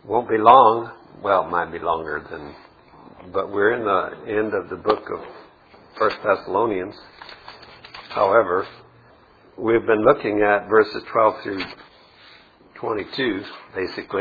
Won't be long. Well, it might be longer than, but we're in the end of the book of 1 Thessalonians. However, we've been looking at verses 12 through 22, basically,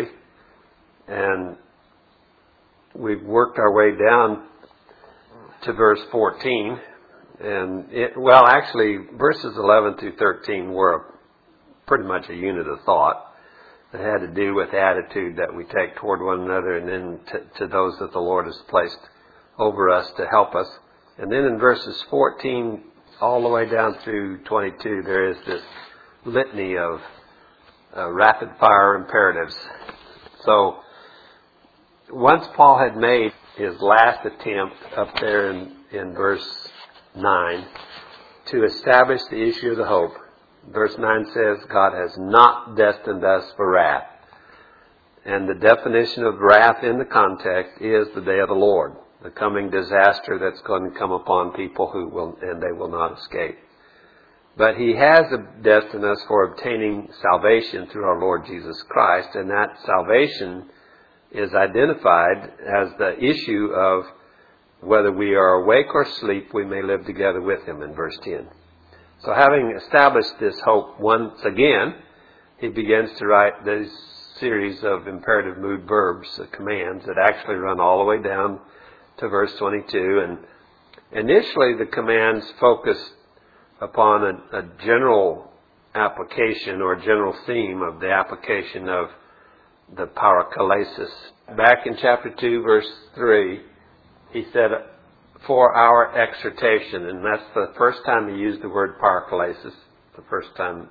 and we've worked our way down to verse 14, and actually, verses 11 through 13 were pretty much a unit of thought. It had to do with the attitude that we take toward one another, and then to those that the Lord has placed over us to help us. And then in verses 14 all the way down through 22, there is this litany of rapid fire imperatives. So once Paul had made his last attempt up there in verse 9 to establish the issue of the hope, verse 9 says, God has not destined us for wrath. And the definition of wrath in the context is the day of the Lord, the coming disaster that's going to come upon people and they will not escape. But He has destined us for obtaining salvation through our Lord Jesus Christ, and that salvation is identified as the issue of whether we are awake or asleep, we may live together with Him in verse 10. So having established this hope once again, he begins to write this series of imperative mood verbs, commands, that actually run all the way down to verse 22. And initially the commands focus upon a general application or general theme of the application of the paraklesis. Back in chapter 2, verse 3, he said, for our exhortation, and that's the first time he used the word paraklesis, the first time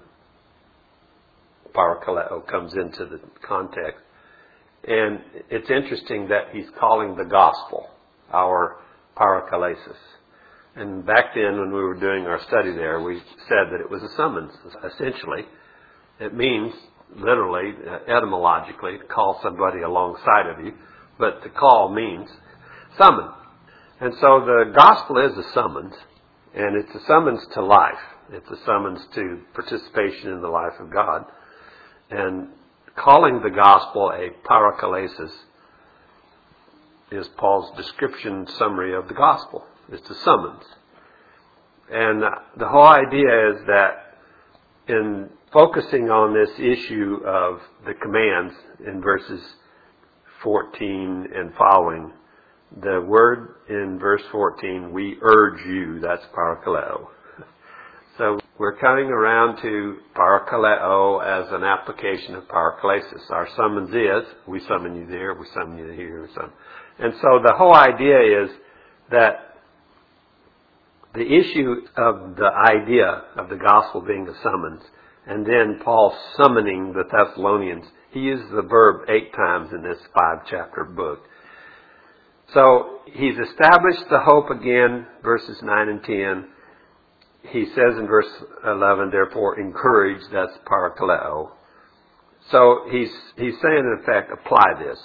parakaleo comes into the context. And it's interesting that he's calling the gospel our paraklesis. And back then when we were doing our study there, we said that it was a summons, essentially. It means, literally, etymologically, to call somebody alongside of you, but the call means summon. And so the gospel is a summons, and it's a summons to life. It's a summons to participation in the life of God. And calling the gospel a paraklesis is Paul's description summary of the gospel. It's a summons. And the whole idea is that in focusing on this issue of the commands in verses 14 and following, the word in verse 14, we urge you, that's parakaleo. So we're coming around to parakaleo as an application of paraklesis. Our summons is, we summon you there, we summon you here. And so the whole idea is that the issue of the idea of the gospel being a summons, and then Paul summoning the Thessalonians, he uses the verb 8 times in this 5-chapter book. So he's established the hope again, verses 9 and 10. He says in verse 11, therefore, encourage, that's parakaleo. So he's saying, in effect, apply this.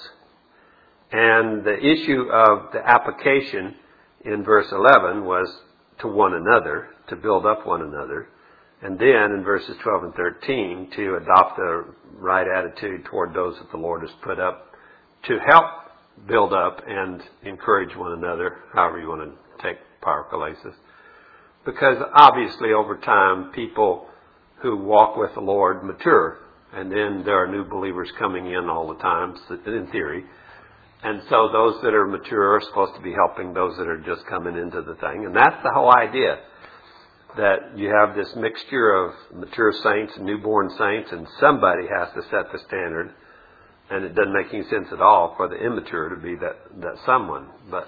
And the issue of the application in verse 11 was to one another, to build up one another. And then in verses 12 and 13, to adopt the right attitude toward those that the Lord has put up to help build up and encourage one another, however you want to take paraklesis. Because obviously over time, people who walk with the Lord mature. And then there are new believers coming in all the time, in theory. And so those that are mature are supposed to be helping those that are just coming into the thing. And that's the whole idea. That you have this mixture of mature saints and newborn saints, and somebody has to set the standard. And it doesn't make any sense at all for the immature to be that someone. But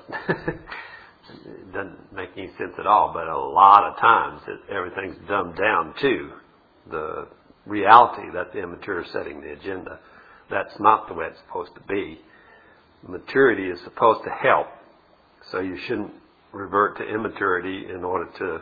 it doesn't make any sense at all. But a lot of times everything's dumbed down to the reality that the immature is setting the agenda. That's not the way it's supposed to be. Maturity is supposed to help. So you shouldn't revert to immaturity in order to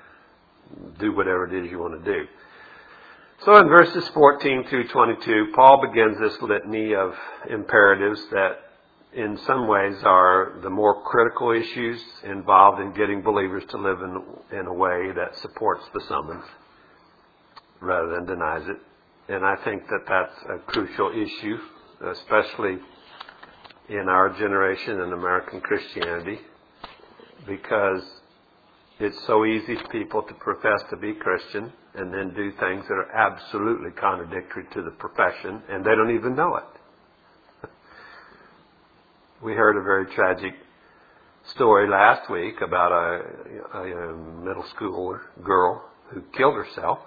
do whatever it is you want to do. So in verses 14 through 22, Paul begins this litany of imperatives that in some ways are the more critical issues involved in getting believers to live in a way that supports the summons rather than denies it. And I think that that's a crucial issue especially in our generation in American Christianity, because it's so easy for people to profess to be Christian and then do things that are absolutely contradictory to the profession, and they don't even know it. We heard a very tragic story last week about a middle school girl who killed herself.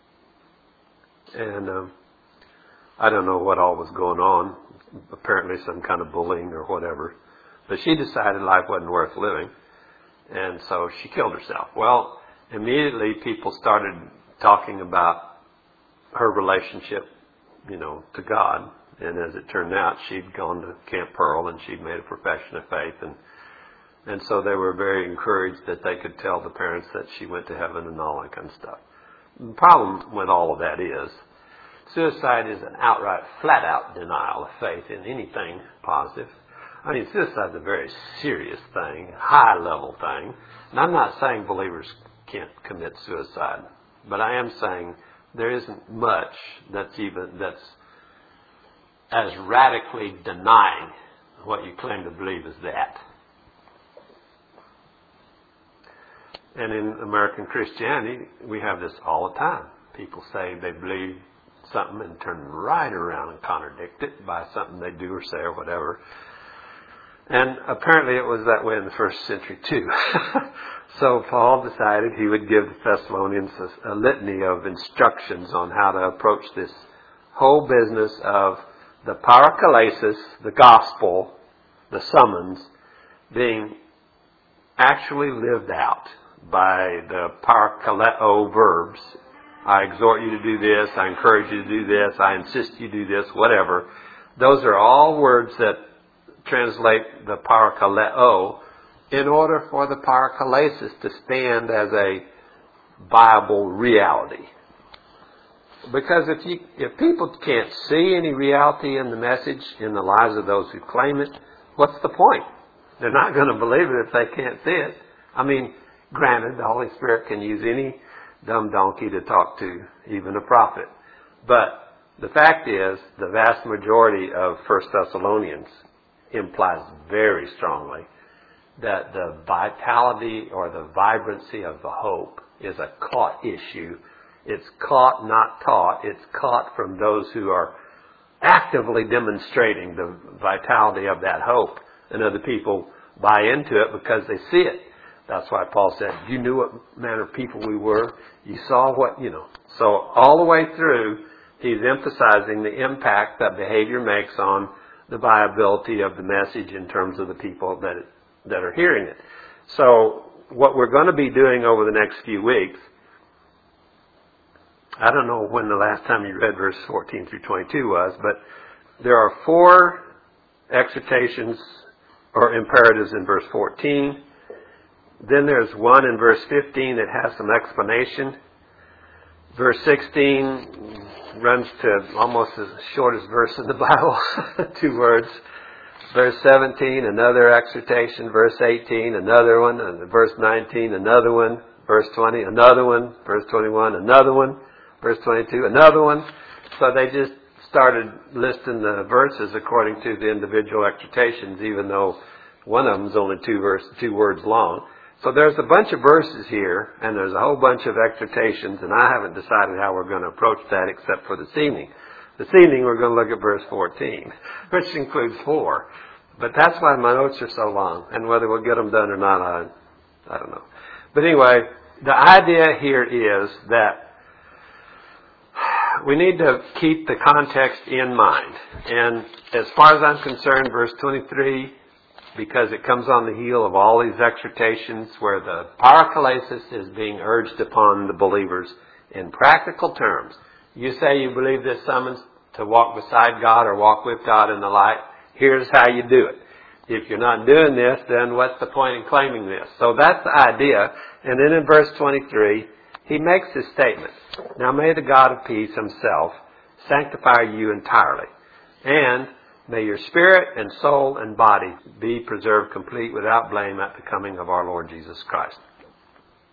And I don't know what all was going on. Apparently some kind of bullying or whatever. But she decided life wasn't worth living. And so she killed herself. Well, immediately people started talking about her relationship, to God. And as it turned out, she'd gone to Camp Pearl and she'd made a profession of faith. And so they were very encouraged that they could tell the parents that she went to heaven and all that kind of stuff. The problem with all of that is suicide is an outright, flat-out denial of faith in anything positive. I mean, suicide's a very serious thing, high-level thing. And I'm not saying believers can't commit suicide, but I am saying there isn't much that's as radically denying what you claim to believe as that. And in American Christianity, we have this all the time. People say they believe something and turn right around and contradict it by something they do or say or whatever. And apparently it was that way in the first century too. So Paul decided he would give the Thessalonians a litany of instructions on how to approach this whole business of the paraklesis, the gospel, the summons, being actually lived out by the parakaleo verbs. I exhort you to do this, I encourage you to do this, I insist you do this, whatever. Those are all words that translate the parakaleo in order for the paraklesis to stand as a viable reality. Because if people can't see any reality in the message in the lives of those who claim it, what's the point? They're not going to believe it if they can't see it. I mean, granted, the Holy Spirit can use any dumb donkey to talk to, even a prophet. But the fact is, the vast majority of 1 Thessalonians implies very strongly that the vitality or the vibrancy of the hope is a caught issue. It's caught, not taught. It's caught from those who are actively demonstrating the vitality of that hope. And other people buy into it because they see it. That's why Paul said, you knew what manner of people we were. You saw what, So all the way through, he's emphasizing the impact that behavior makes on the viability of the message in terms of the people that are hearing it. So what we're going to be doing over the next few weeks, I don't know when the last time you read verse 14 through 22 was, but there are 4 exhortations or imperatives in verse 14. Then there's one in verse 15 that has some explanation. Verse 16 runs to almost as shortest verse in the Bible, 2 words. Verse 17, another exhortation. Verse 18, another one. And verse 19, another one. Verse 20, another one. Verse 21, another one. Verse 22, another one. So they just started listing the verses according to the individual exhortations, even though one of them is only 2 words long. So there's a bunch of verses here, and there's a whole bunch of exhortations, and I haven't decided how we're going to approach that except for this evening. This evening we're going to look at verse 14, which includes 4. But that's why my notes are so long, and whether we'll get them done or not, I don't know. But anyway, the idea here is that we need to keep the context in mind. And as far as I'm concerned, verse 23, because it comes on the heel of all these exhortations where the paraklesis is being urged upon the believers in practical terms. You say you believe this summons to walk beside God or walk with God in the light. Here's how you do it. If you're not doing this, then what's the point in claiming this? So that's the idea. And then in verse 23, he makes this statement. Now may the God of peace himself sanctify you entirely. And may your spirit and soul and body be preserved complete without blame at the coming of our Lord Jesus Christ.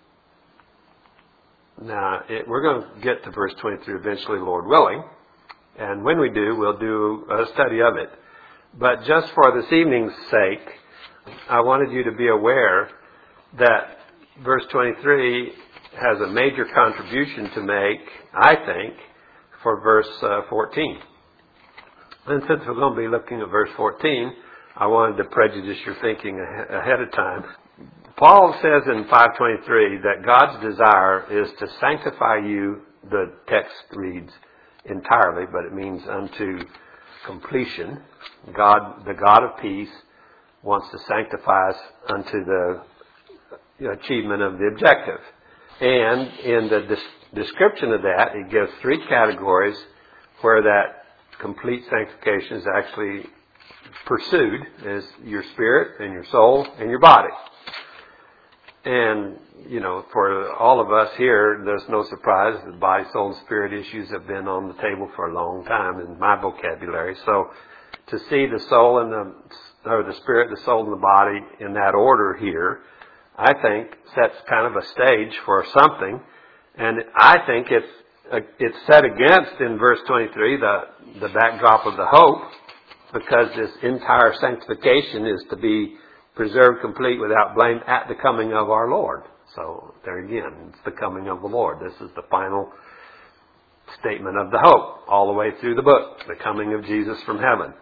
Now, we're going to get to verse 23 eventually, Lord willing. And when we do, we'll do a study of it. But just for this evening's sake, I wanted you to be aware that verse 23 has a major contribution to make, I think, for verse 14. And since we're going to be looking at verse 14, I wanted to prejudice your thinking ahead of time. Paul says in 5:23 that God's desire is to sanctify you, the text reads, entirely, but it means unto completion. God, the God of peace, wants to sanctify us unto the achievement of the objective. And in the description of that, it gives three categories where that complete sanctification is actually pursued, is your spirit and your soul and your body. And, for all of us here, there's no surprise that body, soul, and spirit issues have been on the table for a long time in my vocabulary. So to see the soul and the spirit, the soul, and the body in that order here, I think sets kind of a stage for something. And I think it's set against, in verse 23, the backdrop of the hope, because this entire sanctification is to be preserved complete without blame at the coming of our Lord. So there again, it's the coming of the Lord. This is the final statement of the hope all the way through the book, the coming of Jesus from heaven.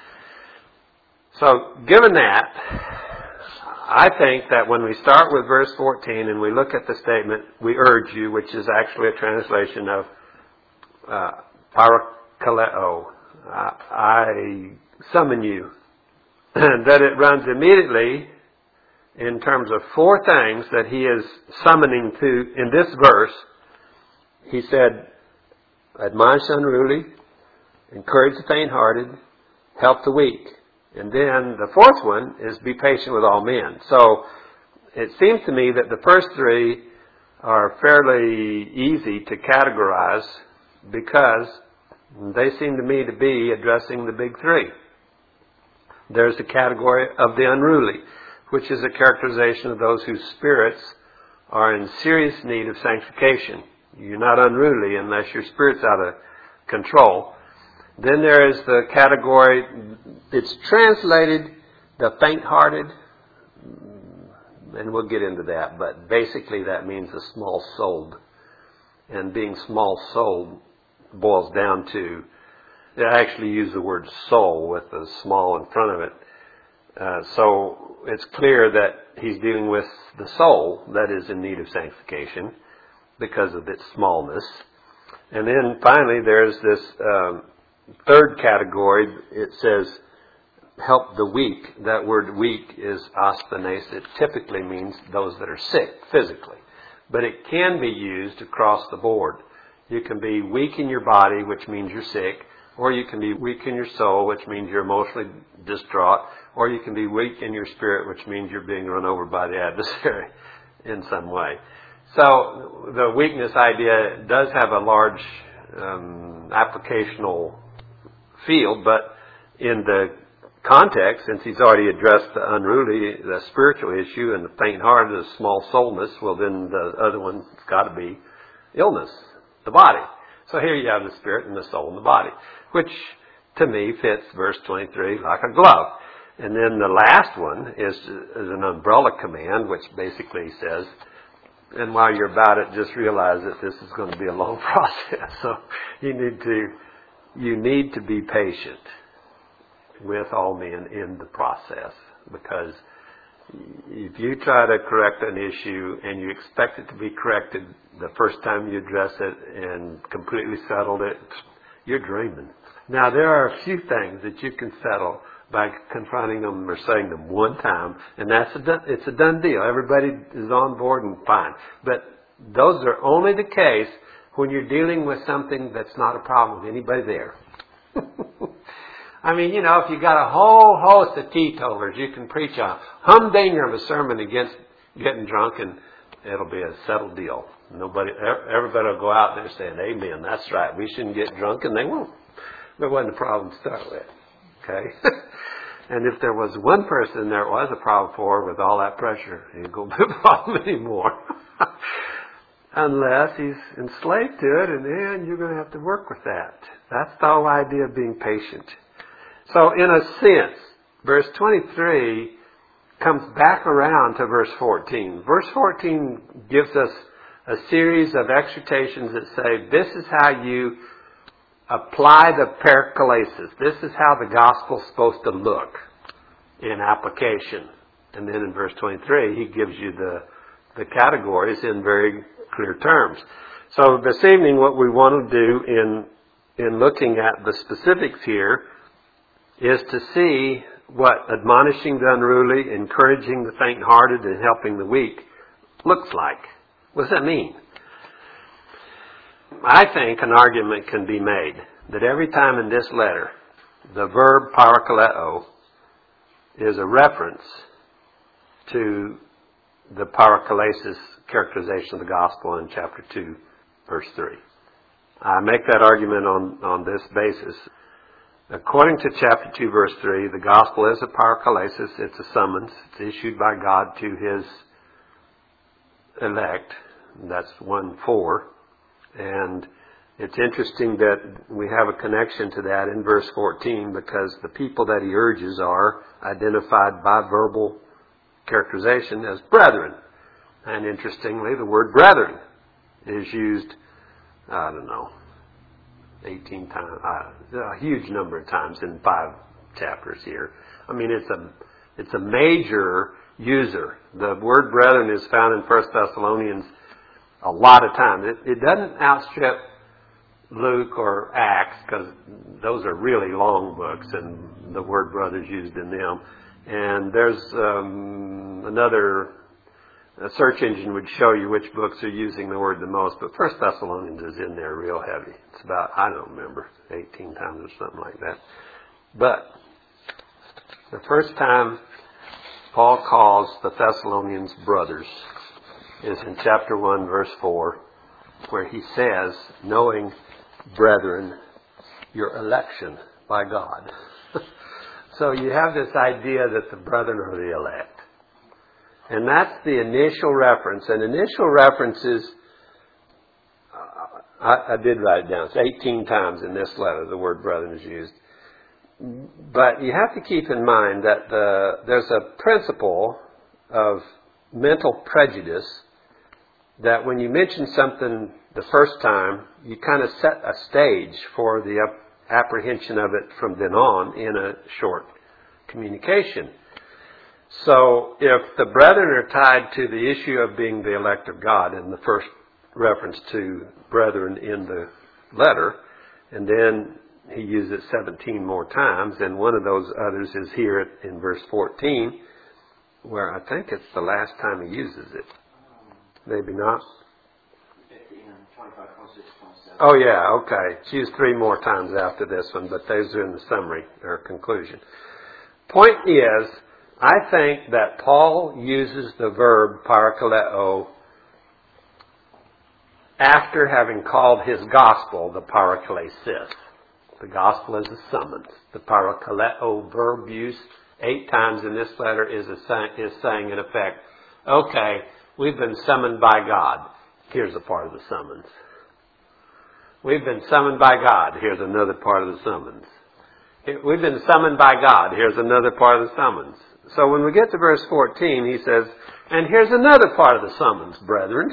So given that, I think that when we start with verse 14 and we look at the statement, we urge you, which is actually a translation of parakaleo, I summon you, that it runs immediately in terms of four things that he is summoning to in this verse. He said, admonish the unruly, encourage the faint-hearted, help the weak. And then the fourth one is be patient with all men. So it seems to me that the first three are fairly easy to categorize because they seem to me to be addressing the big three. There's the category of the unruly, which is a characterization of those whose spirits are in serious need of sanctification. You're not unruly unless your spirit's out of control. Then there is the category, it's translated the faint-hearted, and we'll get into that, but basically that means the small-souled. And being small-souled boils down to, they actually use the word soul with the small in front of it. So it's clear that he's dealing with the soul that is in need of sanctification because of its smallness. And then finally there's this third category. It says help the weak. That word weak is asthenes. It typically means those that are sick physically. But it can be used across the board. You can be weak in your body, which means you're sick. Or you can be weak in your soul, which means you're emotionally distraught. Or you can be weak in your spirit, which means you're being run over by the adversary in some way. So the weakness idea does have a large applicational field, but in the context, since he's already addressed the unruly, the spiritual issue, and the faint-hearted, the small-souledness, well then the other one's got to be illness, the body. So here you have the spirit and the soul and the body, which to me fits verse 23 like a glove. And then the last one is an umbrella command, which basically says, and while you're about it, just realize that this is going to be a long process. So you need to be patient with all men in the process, because if you try to correct an issue and you expect it to be corrected the first time you address it and completely settled it, you're dreaming. Now, there are a few things that you can settle by confronting them or saying them one time, and it's a done deal. Everybody is on board and fine. But those are only the case when you're dealing with something that's not a problem with anybody there. I mean, if you got a whole host of teetotalers, you can preach a humdinger of a sermon against getting drunk, and it'll be a settled deal. Everybody will go out there saying, amen, that's right, we shouldn't get drunk, and they won't. There wasn't a problem to start with. Okay? And if there was one person there was a problem for with all that pressure, it ain't going to be a problem anymore. unless he's enslaved to it, and then you're going to have to work with that. That's the whole idea of being patient. So in a sense, verse 23 comes back around to verse 14. Verse 14 gives us a series of exhortations that say, this is how you apply the perichoresis. This is how the gospel's supposed to look in application. And then in verse 23, he gives you the categories in very clear terms. So this evening, what we want to do in looking at the specifics here is to see what admonishing the unruly, encouraging the faint-hearted, and helping the weak looks like. What does that mean? I think an argument can be made that every time in this letter the verb parakaleo is a reference to the parakolesis characterization of the gospel in chapter 2, verse 3. I make that argument on this basis. According to chapter 2, verse 3, the gospel is a parakolesis. It's a summons. It's issued by God to His elect. That's 1:4. And it's interesting that we have a connection to that in verse 14 because the people that he urges are identified by verbal characterization as brethren. And interestingly, the word brethren is used, 18 times, a huge number of times in 5 chapters here. I mean, it's a major user. The word brethren is found in 1 Thessalonians a lot of times. It doesn't outstrip Luke or Acts because those are really long books and the word brother's used in them. And there's a search engine would show you which books are using the word the most, but 1 Thessalonians is in there real heavy. It's about, I don't remember, 18 times or something like that. But the first time Paul calls the Thessalonians brothers is in chapter 1, verse 4, where he says, knowing, brethren, your election by God. So you have this idea that the brethren are the elect. And that's the initial reference. And initial references, I did write it down. It's 18 times in this letter the word brethren is used. But you have to keep in mind that there's a principle of mental prejudice that when you mention something the first time, you kind of set a stage for the apprehension of it from then on in a short communication. So if the brethren are tied to the issue of being the elect of God in the first reference to brethren in the letter, and then he uses it 17 more times, and one of those others is here in verse 14, where I think it's the last time he uses it. Maybe not? 15 and 25, 26, 27. Oh yeah, okay. It's used 3 more times after this one, but those are in the summary or conclusion. Point is, I think that Paul uses the verb parakaleo after having called his gospel the paraklesis. The gospel is a summons. The parakaleo verb use 8 times in this letter is saying in effect, okay, we've been summoned by God. Here's a part of the summons. We've been summoned by God. Here's another part of the summons. We've been summoned by God. Here's another part of the summons. So when we get to verse 14, he says, and here's another part of the summons, brethren.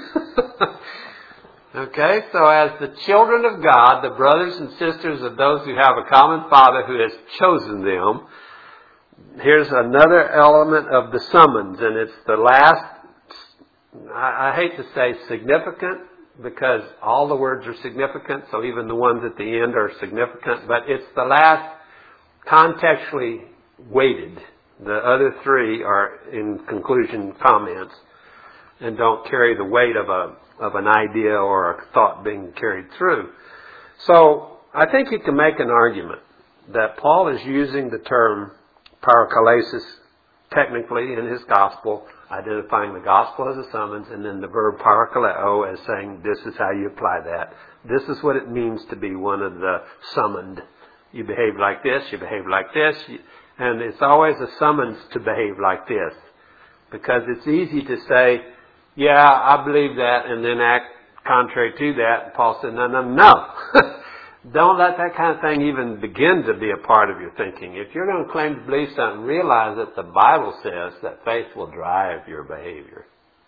Okay, so as the children of God, the brothers and sisters of those who have a common Father who has chosen them, here's another element of the summons, and it's the last, I hate to say significant, because all the words are significant, so even the ones at the end are significant, but it's the last contextually weighted. The other 3 are in conclusion comments and don't carry the weight of an idea or a thought being carried through. So I think you can make an argument that Paul is using the term paraklesis technically in his gospel, identifying the gospel as a summons, and then the verb parakaleo as saying this is how you apply that. This is what it means to be one of the summoned. You behave like this, you behave like this, and it's always a summons to behave like this. Because it's easy to say, yeah, I believe that, and then act contrary to that. And Paul said, no. Don't let that kind of thing even begin to be a part of your thinking. If you're going to claim to believe something, realize that the Bible says that faith will drive your behavior.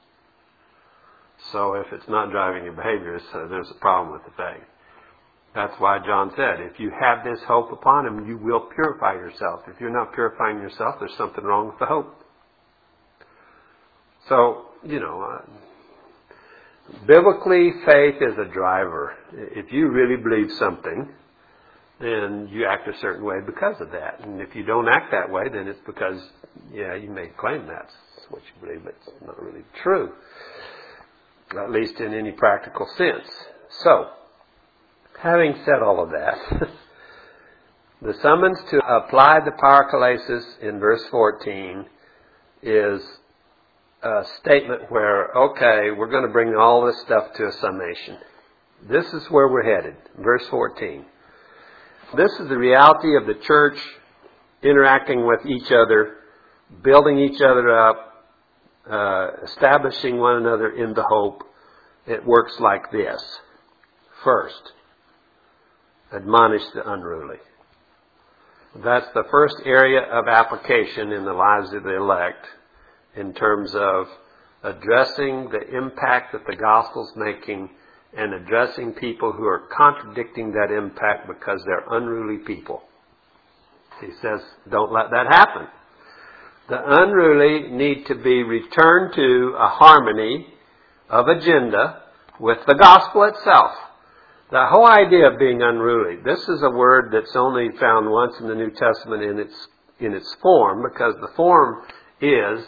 So if it's not driving your behavior, there's a problem with the faith. That's why John said, if you have this hope upon Him, you will purify yourself. If you're not purifying yourself, there's something wrong with the hope. So, biblically, faith is a driver. If you really believe something, then you act a certain way because of that. And if you don't act that way, then it's because, you may claim that's what you believe, but it's not really true. At least in any practical sense. So, having said all of that, the summons to apply the paraklesis in verse 14 is a statement where, okay, we're going to bring all this stuff to a summation. This is where we're headed. Verse 14. This is the reality of the church interacting with each other, building each other up, establishing one another in the hope. It works like this. First, admonish the unruly. That's the first area of application in the lives of the elect in terms of addressing the impact that the gospel's making and addressing people who are contradicting that impact because they're unruly people. He says, don't let that happen. The unruly need to be returned to a harmony of agenda with the gospel itself. The whole idea of being unruly, this is a word that's only found once in the New Testament in its form, because the form is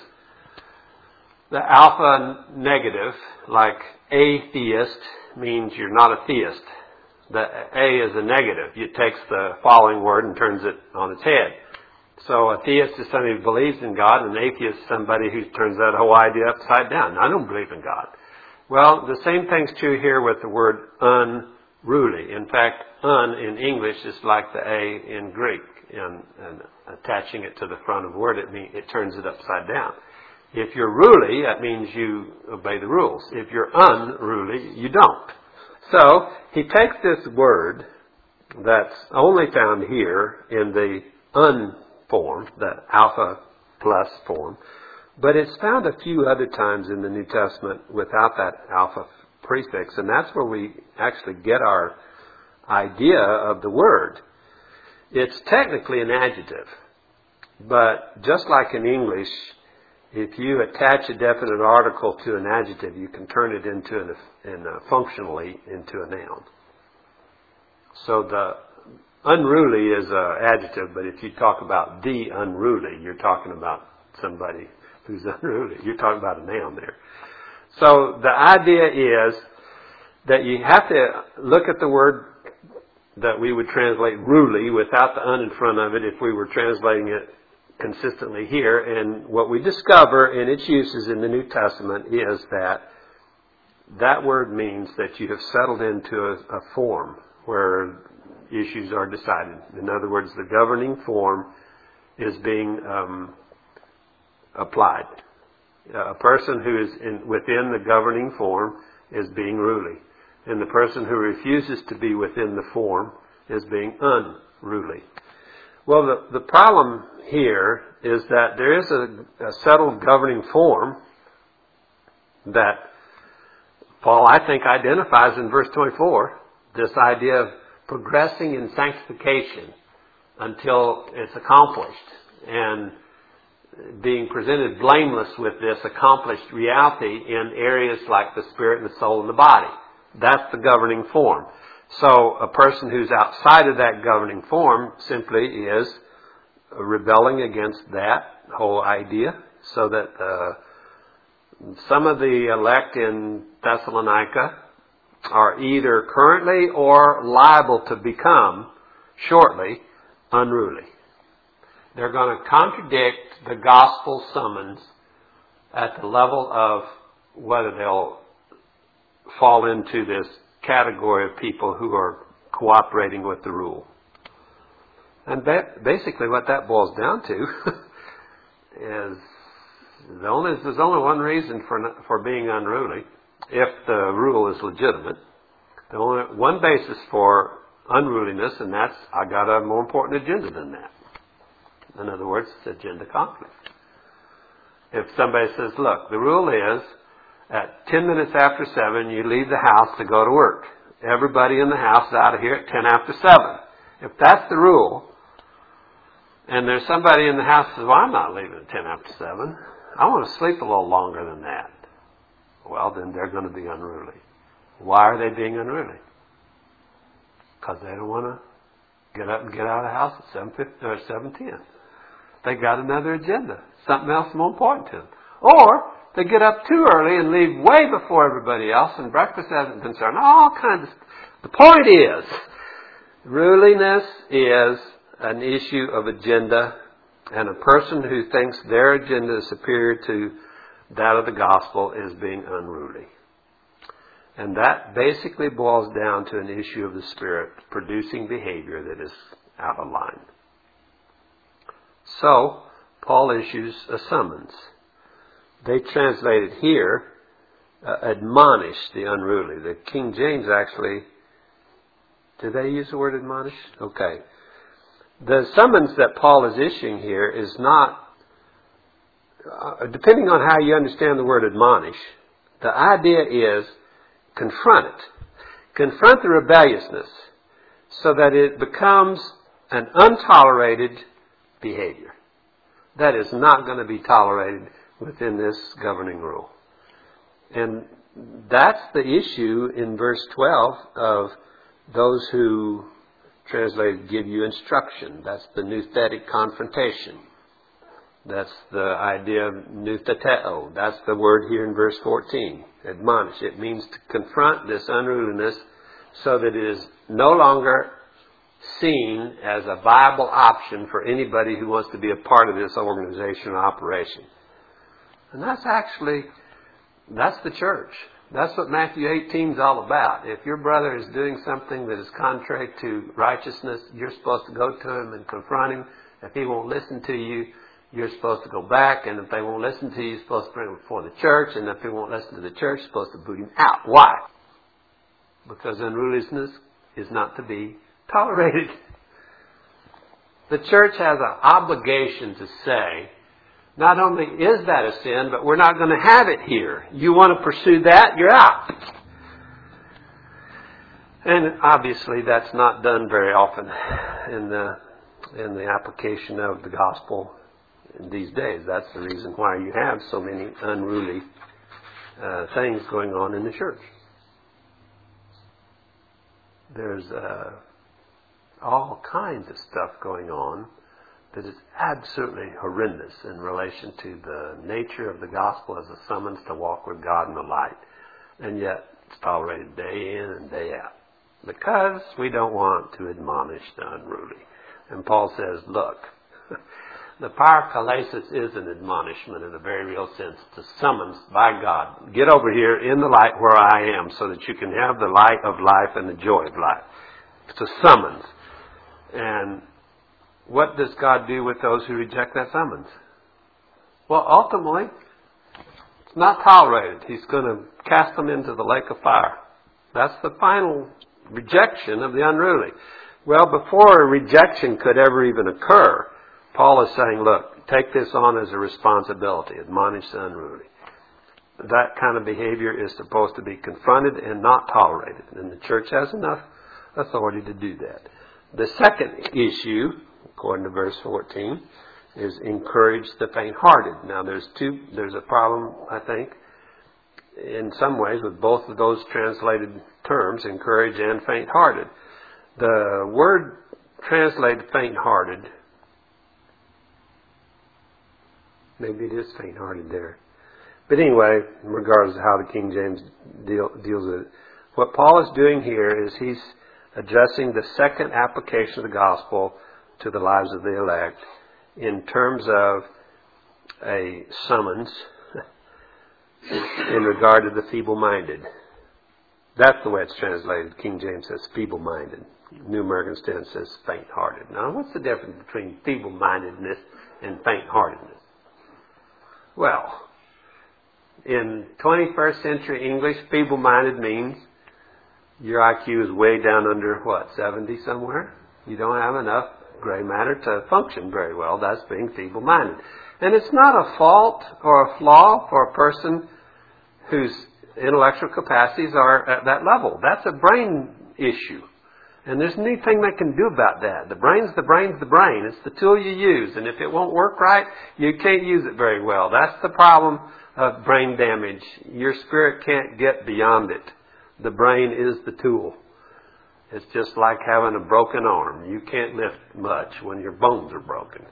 the alpha negative, like atheist means you're not a theist. The A is a negative. It takes the following word and turns it on its head. So a theist is somebody who believes in God, and an atheist is somebody who turns that whole idea upside down. I don't believe in God. Well, the same thing's true here with the word unruly. In fact, in English is like the A in Greek. And attaching it to the front of the word, it turns it upside down. If you're ruly, that means you obey the rules. If you're unruly, you don't. So, he takes this word that's only found here in the un form, the alpha plus form, but it's found a few other times in the New Testament without that alpha prefix, and that's where we actually get our idea of the word. It's technically an adjective, but just like in English, if you attach a definite article to an adjective, you can turn it into functionally into a noun. So the unruly is an adjective, but if you talk about the unruly, you're talking about somebody who's unruly. You're talking about a noun there. So the idea is that you have to look at the word that we would translate ruly without the un in front of it if we were translating it consistently here. And what we discover in its uses in the New Testament is that word means that you have settled into a form where issues are decided. In other words, the governing form is being applied. A person who is within the governing form is being ruly. And the person who refuses to be within the form is being unruly. Well, the problem here is that there is a settled governing form that Paul, I think, identifies in verse 24. This idea of progressing in sanctification until it's accomplished and being presented blameless with this accomplished reality in areas like the spirit and the soul and the body. That's the governing form. So a person who's outside of that governing form simply is rebelling against that whole idea, so that some of the elect in Thessalonica are either currently or liable to become shortly unruly. They're going to contradict the gospel summons at the level of whether they'll fall into this category of people who are cooperating with the rule. And basically what that boils down to is there's only one reason for being unruly, if the rule is legitimate, the only one basis for unruliness, and that's, I got a more important agenda than that. In other words, it's agenda conflict. If somebody says, look, the rule is at 10 minutes after 7, you leave the house to go to work. Everybody in the house is out of here at 10 after 7. If that's the rule, and there's somebody in the house that says, well, I'm not leaving at 10 after 7. I want to sleep a little longer than that. Well, then they're going to be unruly. Why are they being unruly? Because they don't want to get up and get out of the house at 7:50 or 7:10. They got another agenda. Something else more important to them. Or they get up too early and leave way before everybody else, and breakfast hasn't been served. All kinds of stuff. The point is, ruliness is an issue of agenda, and a person who thinks their agenda is superior to that of the gospel is being unruly. And that basically boils down to an issue of the Spirit producing behavior that is out of line. So, Paul issues a summons. They translated here, admonish the unruly. The King James actually, did they use the word admonish? Okay. The summons that Paul is issuing here is not, depending on how you understand the word admonish, the idea is confront it. Confront the rebelliousness so that it becomes an untolerated behavior. That is not going to be tolerated within this governing rule. And that's the issue in verse 12 of those who translated give you instruction. That's the nouthetic confrontation. That's the idea of noutheteo. That's the word here in verse 14. Admonish. It means to confront this unruliness so that it is no longer seen as a viable option for anybody who wants to be a part of this organization or operation. And that's the church. That's what Matthew 18 is all about. If your brother is doing something that is contrary to righteousness, you're supposed to go to him and confront him. If he won't listen to you, you're supposed to go back. And if they won't listen to you, you're supposed to bring him before the church. And if he won't listen to the church, you're supposed to boot him out. Why? Because unruliness is not to be tolerated. The church has an obligation to say, not only is that a sin, but we're not going to have it here. You want to pursue that, you're out. And obviously that's not done very often in the application of the gospel in these days. That's the reason why you have so many unruly things going on in the church. There's all kinds of stuff going on that is absolutely horrendous in relation to the nature of the gospel as a summons to walk with God in the light. And yet it's tolerated day in and day out. Because we don't want to admonish the unruly. And Paul says, look, the parakalesis is an admonishment in a very real sense. It's a summons by God. Get over here in the light where I am so that you can have the light of life and the joy of life. It's a summons. And what does God do with those who reject that summons? Well, ultimately, it's not tolerated. He's going to cast them into the lake of fire. That's the final rejection of the unruly. Well, before a rejection could ever even occur, Paul is saying, look, take this on as a responsibility. Admonish the unruly. That kind of behavior is supposed to be confronted and not tolerated. And the church has enough authority to do that. The second issue, according to verse 14, is encourage the faint-hearted. Now, there's a problem, I think, in some ways with both of those translated terms, encourage and faint-hearted. The word translated faint-hearted, maybe it is faint-hearted there. But anyway, regardless of how the King James deals with it, what Paul is doing here is he's addressing the second application of the gospel to the lives of the elect in terms of a summons in regard to the feeble-minded. That's the way it's translated. King James says feeble-minded. New American Standard says faint-hearted. Now, what's the difference between feeble-mindedness and faint-heartedness? Well, in 21st century English, feeble-minded means your IQ is way down under, 70 somewhere? You don't have enough gray matter to function very well. That's being feeble-minded. And it's not a fault or a flaw for a person whose intellectual capacities are at that level. That's a brain issue. And there's anything they can do about that. The brain's the brain. It's the tool you use. And if it won't work right, you can't use it very well. That's the problem of brain damage. Your spirit can't get beyond it. The brain is the tool. It's just like having a broken arm. You can't lift much when your bones are broken.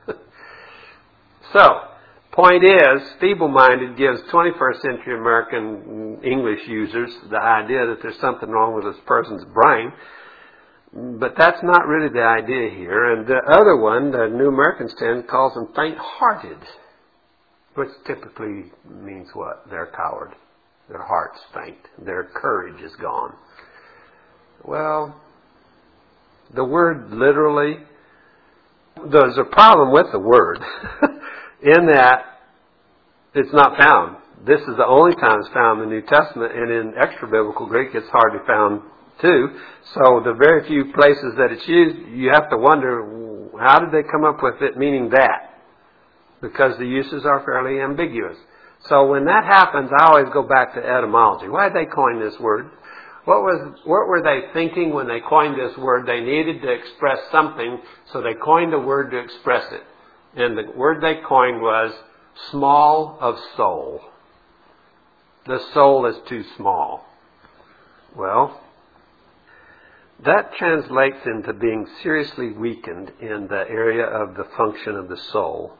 So, point is, feeble-minded gives 21st century American English users the idea that there's something wrong with this person's brain. But that's not really the idea here. And the other one, the New American Standard, calls them faint-hearted, which typically means what? They're coward. Their heart's faint. Their courage is gone. Well, the word literally, there's a problem with the word in that it's not found. This is the only time it's found in the New Testament, and in extra-biblical Greek it's hardly found too. So the very few places that it's used, you have to wonder, how did they come up with it meaning that? Because the uses are fairly ambiguous. So when that happens, I always go back to etymology. Why did they coin this word? What were they thinking when they coined this word? They needed to express something, so they coined a word to express it. And the word they coined was small of soul. The soul is too small. Well, that translates into being seriously weakened in the area of the function of the soul.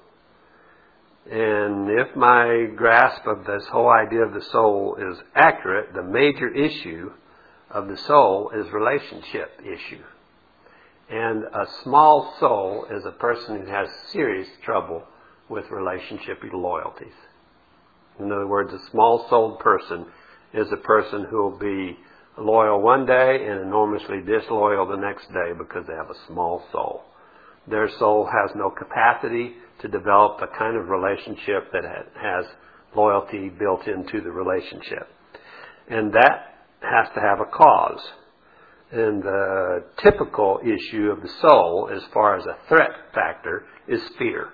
And if my grasp of this whole idea of the soul is accurate, the major issue of the soul is relationship issue. And a small soul is a person who has serious trouble with relationship loyalties. In other words, a small-souled person is a person who will be loyal one day and enormously disloyal the next day because they have a small soul. Their soul has no capacity to develop the kind of relationship that has loyalty built into the relationship. And that has to have a cause. And the typical issue of the soul, as far as a threat factor, is fear.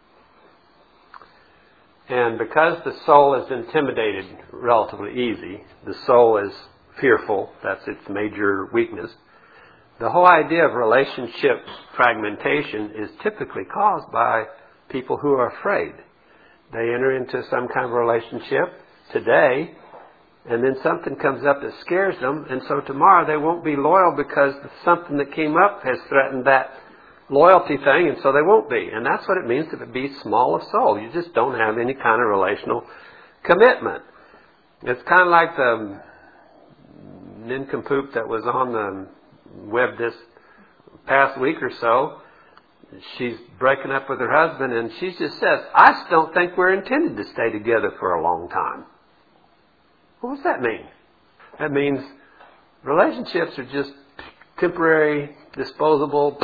And because the soul is intimidated relatively easy, the soul is fearful, that's its major weakness, the whole idea of relationship fragmentation is typically caused by people who are afraid. They enter into some kind of relationship today, and then something comes up that scares them, and so tomorrow they won't be loyal because something that came up has threatened that loyalty thing, and so they won't be. And that's what it means to be small of soul. You just don't have any kind of relational commitment. It's kind of like the nincompoop that was on the web this past week or so. She's breaking up with her husband, and she just says, I just don't think we're intended to stay together for a long time. What does that mean? That means relationships are just temporary, disposable,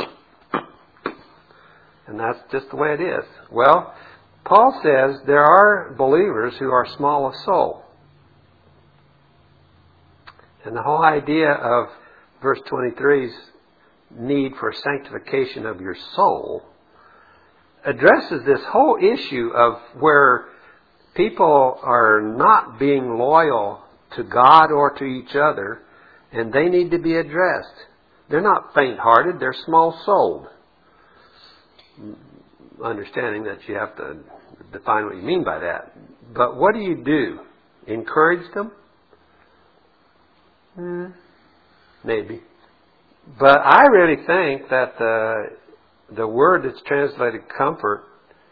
and that's just the way it is. Well, Paul says there are believers who are small of soul. And the whole idea of verse 23's need for sanctification of your soul addresses this whole issue of where people are not being loyal to God or to each other, and they need to be addressed. They're not faint-hearted, they're small-souled. Understanding that you have to define what you mean by that. But what do? Encourage them? Maybe. But I really think that the word that's translated comfort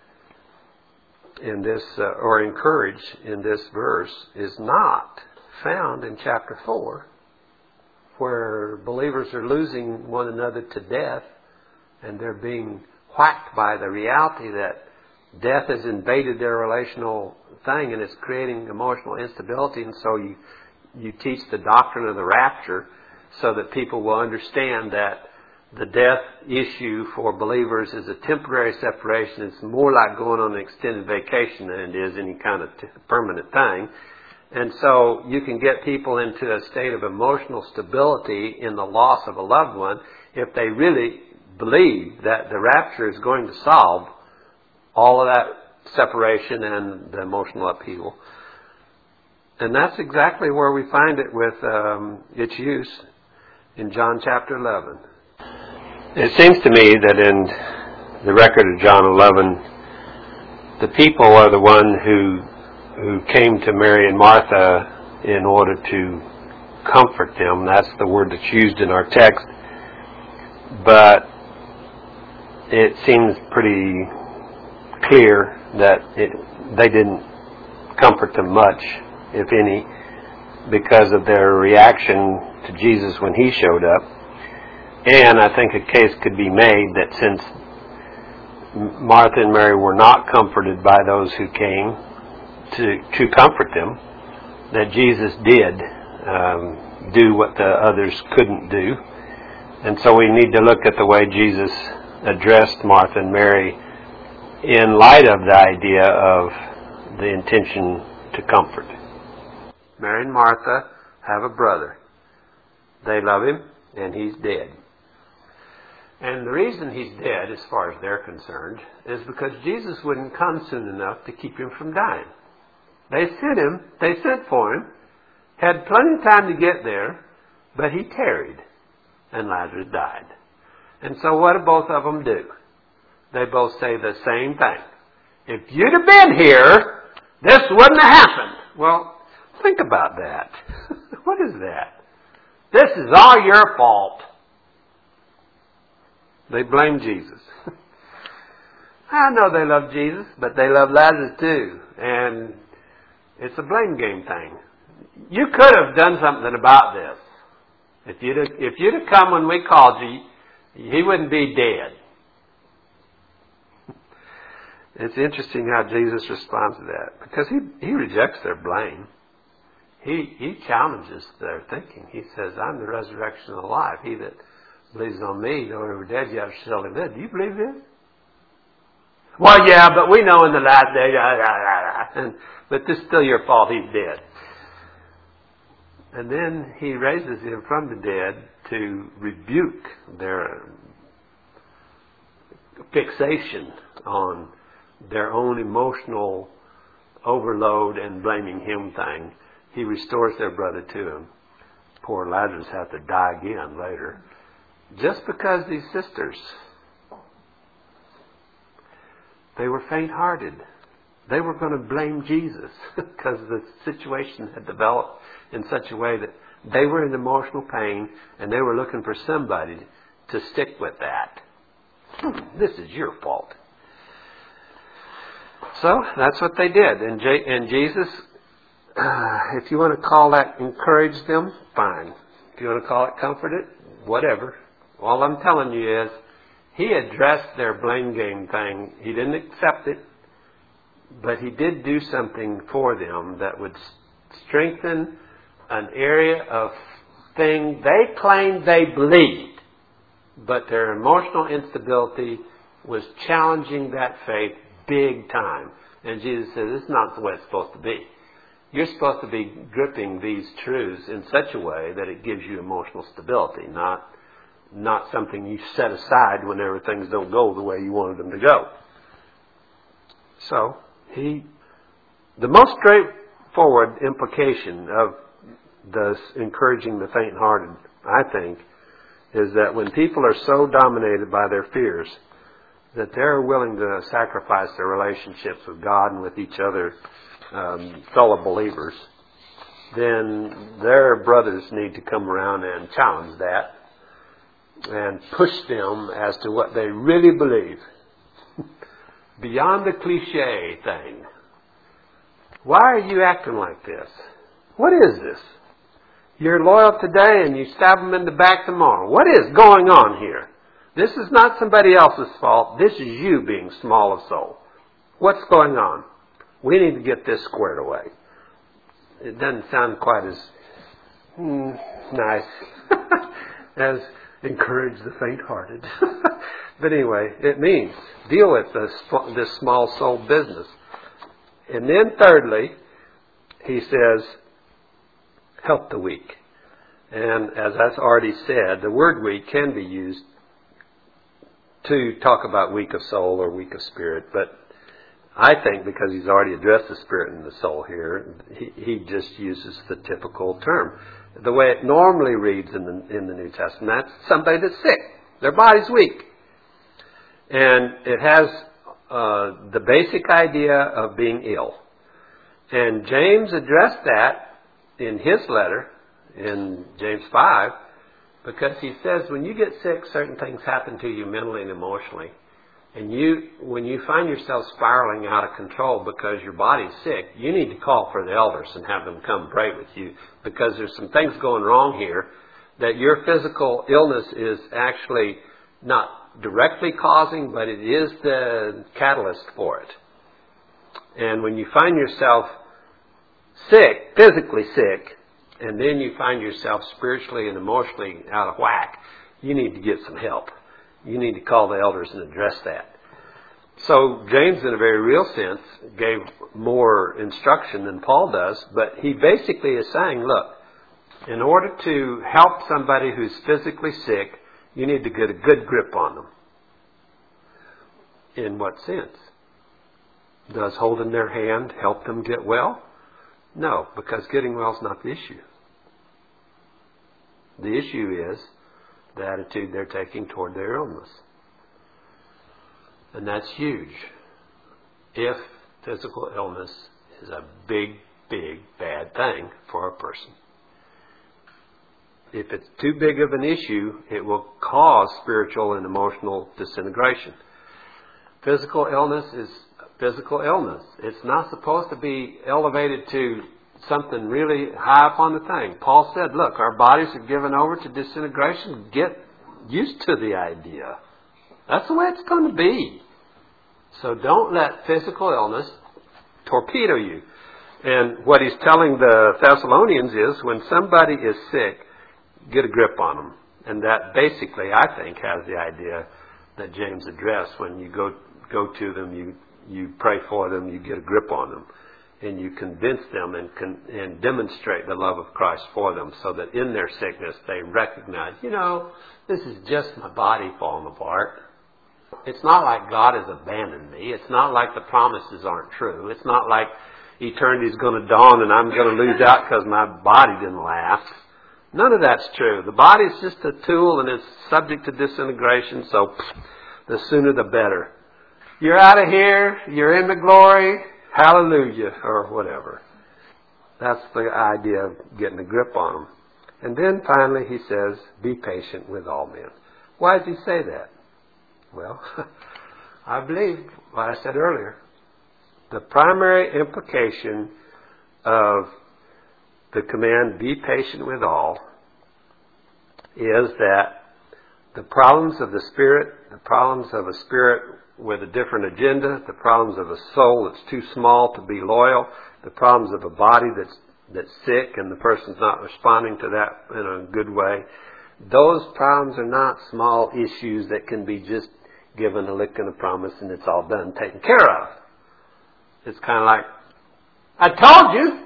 in this, or encourage in this verse, is not found in chapter 4, where believers are losing one another to death, and they're being whacked by the reality that death has invaded their relational thing, and it's creating emotional instability. And so you teach the doctrine of the rapture so that people will understand that the death issue for believers is a temporary separation. It's more like going on an extended vacation than it is any kind of permanent thing. And so you can get people into a state of emotional stability in the loss of a loved one if they really believe that the rapture is going to solve all of that separation and the emotional upheaval. And that's exactly where we find it with its use in John chapter 11. It seems to me that in the record of John 11, the people are the one who came to Mary and Martha in order to comfort them. That's the word that's used in our text. But it seems pretty clear that they didn't comfort them much, if any, because of their reaction to Jesus when He showed up. And I think a case could be made that since Martha and Mary were not comforted by those who came to comfort them, that Jesus did do what the others couldn't do. And so we need to look at the way Jesus addressed Martha and Mary in light of the idea of the intention to comfort. Mary and Martha have a brother. They love him, and he's dead. And the reason he's dead, as far as they're concerned, is because Jesus wouldn't come soon enough to keep him from dying. They sent for him, had plenty of time to get there, but he tarried, and Lazarus died. And so what do both of them do? They both say the same thing. If you'd have been here, this wouldn't have happened. Well, think about that. What is that? This is all your fault. They blame Jesus. I know they love Jesus, but they love Lazarus too. And it's a blame game thing. You could have done something about this. If you'd have come when we called you, he wouldn't be dead. It's interesting how Jesus responds to that, because he rejects their blame. He challenges their thinking. He says, I'm the resurrection and the life. He that believes on me, though he were dead, yet shall he live. Do you believe this? Well, yeah, but we know in the last day, but this is still your fault, he's dead. And then he raises him from the dead to rebuke their fixation on their own emotional overload and blaming him thing. He restores their brother to him. Poor Lazarus had to die again later. Just because these sisters, they were faint-hearted. They were going to blame Jesus because the situation had developed in such a way that they were in emotional pain and they were looking for somebody to stick with that. This is your fault. So that's what they did. And Jesus, if you want to call that encourage them, fine. If you want to call it comfort it, whatever. All I'm telling you is, he addressed their blame game thing. He didn't accept it, but he did do something for them that would strengthen an area of thing they claimed they believed, but their emotional instability was challenging that faith big time. And Jesus says, this is not the way it's supposed to be. You're supposed to be gripping these truths in such a way that it gives you emotional stability, not something you set aside whenever things don't go the way you wanted them to go. So, the most straightforward implication of thus encouraging the faint-hearted, I think, is that when people are so dominated by their fears that they're willing to sacrifice their relationships with God and with each other, fellow believers, then their brothers need to come around and challenge that and push them as to what they really believe. Beyond the cliche thing. Why are you acting like this? What is this? You're loyal today and you stab them in the back tomorrow. What is going on here? This is not somebody else's fault. This is you being small of soul. What's going on? We need to get this squared away. It doesn't sound quite as nice as encourage the faint-hearted. But anyway, it means deal with this small soul business. And then thirdly, he says, help the weak. And as I've already said, the word weak can be used to talk about weak of soul or weak of spirit. But I think because he's already addressed the spirit and the soul here, he just uses the typical term. The way it normally reads in the New Testament, that's somebody that's sick. Their body's weak. And it has the basic idea of being ill. And James addressed that in his letter, in James 5, because he says when you get sick, certain things happen to you mentally and emotionally. And when you find yourself spiraling out of control because your body's sick, you need to call for the elders and have them come pray with you, because there's some things going wrong here that your physical illness is actually not directly causing, but it is the catalyst for it. And when you find yourself sick, physically sick, and then you find yourself spiritually and emotionally out of whack, you need to get some help. You need to call the elders and address that. So James, in a very real sense, gave more instruction than Paul does, but he basically is saying, look, in order to help somebody who's physically sick, you need to get a good grip on them. In what sense? Does holding their hand help them get well? No, because getting well is not the issue. The issue is the attitude they're taking toward their illness. And that's huge. If physical illness is a big, big, bad thing for a person. If it's too big of an issue, it will cause spiritual and emotional disintegration. Physical illness is physical illness. It's not supposed to be elevated to something really high up on the thing. Paul said, look, our bodies are given over to disintegration. Get used to the idea. That's the way it's going to be. So don't let physical illness torpedo you. And what he's telling the Thessalonians is when somebody is sick, get a grip on them. And that basically, I think, has the idea that James addressed. When you go to them, you pray for them, you get a grip on them. And you convince them and demonstrate the love of Christ for them, so that in their sickness they recognize, this is just my body falling apart. It's not like God has abandoned me. It's not like the promises aren't true. It's not like eternity's going to dawn and I'm going to lose out because my body didn't last. None of that's true. The body's just a tool and it's subject to disintegration, so the sooner the better. You're out of here. You're in the glory. Hallelujah, or whatever. That's the idea of getting a grip on them. And then finally he says, be patient with all men. Why does he say that? Well, I believe what I said earlier. The primary implication of the command, be patient with all, is that the problems of the spirit, the problems of a spirit with a different agenda, the problems of a soul that's too small to be loyal, the problems of a body that's sick and the person's not responding to that in a good way, those problems are not small issues that can be just given a lick and a promise and it's all done, taken care of. It's kind of like, I told you!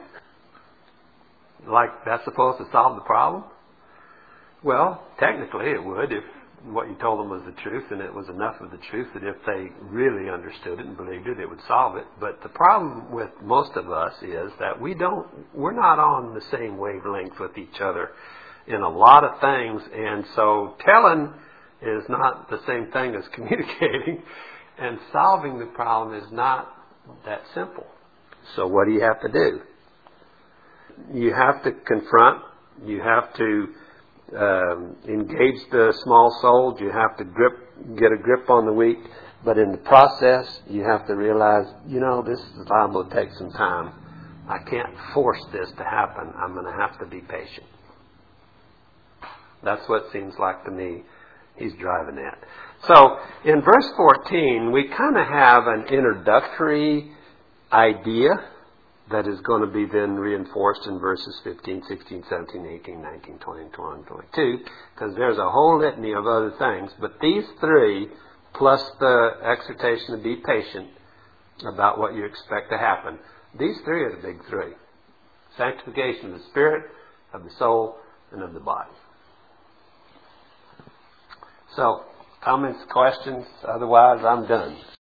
Like that's supposed to solve the problem? Well, technically it would if what you told them was the truth and it was enough of the truth that if they really understood it and believed it, it would solve it. But the problem with most of us is that we're not on the same wavelength with each other in a lot of things, and so telling is not the same thing as communicating, and solving the problem is not that simple. So what do you have to do? You have to confront, you have to engage the small soul, you have to get a grip on the weak, but in the process you have to realize, this is liable to take some time. I can't force this to happen. I'm going to have to be patient. That's what it seems like to me he's driving at. So in verse 14 we kind of have an introductory idea that is going to be then reinforced in verses 15, 16, 17, 18, 19, 20, and 21, 22, because there's a whole litany of other things. But these three, plus the exhortation to be patient about what you expect to happen, these three are the big three. Sanctification of the spirit, of the soul, and of the body. So, comments, questions? Otherwise, I'm done.